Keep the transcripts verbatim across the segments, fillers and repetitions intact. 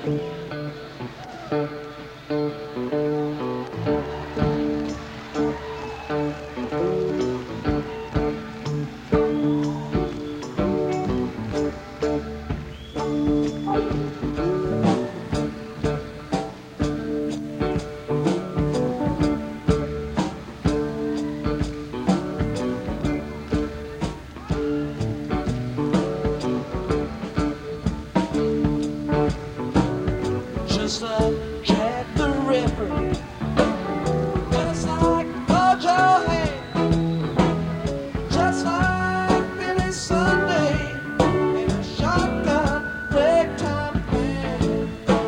Just like Jack the Ripper, just like Mojo Hand, just like Billy Sunday in a shotgun ragtime band,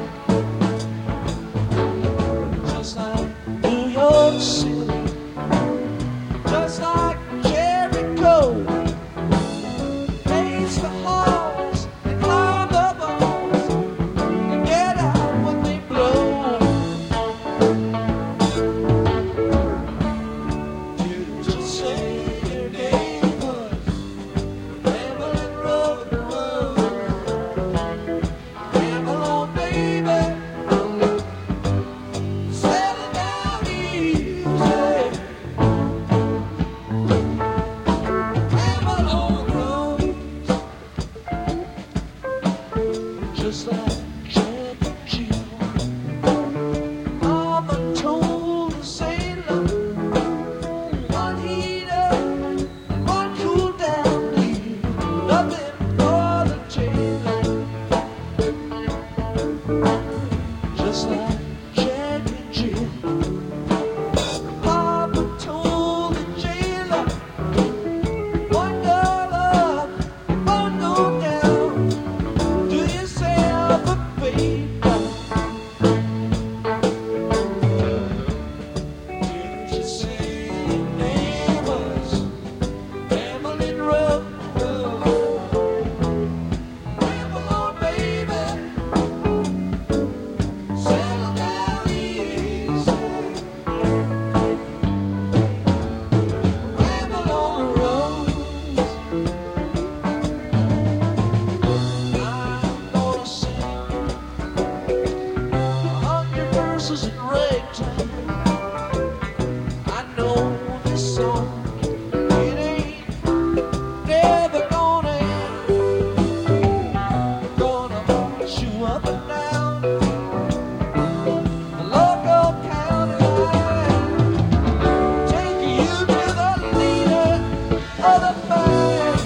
just like New York City, just like Jericho, raised the halls and climbed the walls and get out when they blow. You just say your name was Evelyn Road. Ramble on, baby, settle down easy. Ramble on the road, just like Jack and Jill. Mama told the sailor, one heater, one cool down leave, nothing for the jailer. Just like Jack and Jill. Papa told the jailer, one go up, one go down, do yourself a favor. Didn't you say your name was Evelyn Road? Ramble on, baby, settle down easy. Ramble on the roads. I'm gonna sing a hundred verses in ragtime. I know this song, it ain't never gonna end. Gonna march you up and down the local county line, take you to the leader of the band.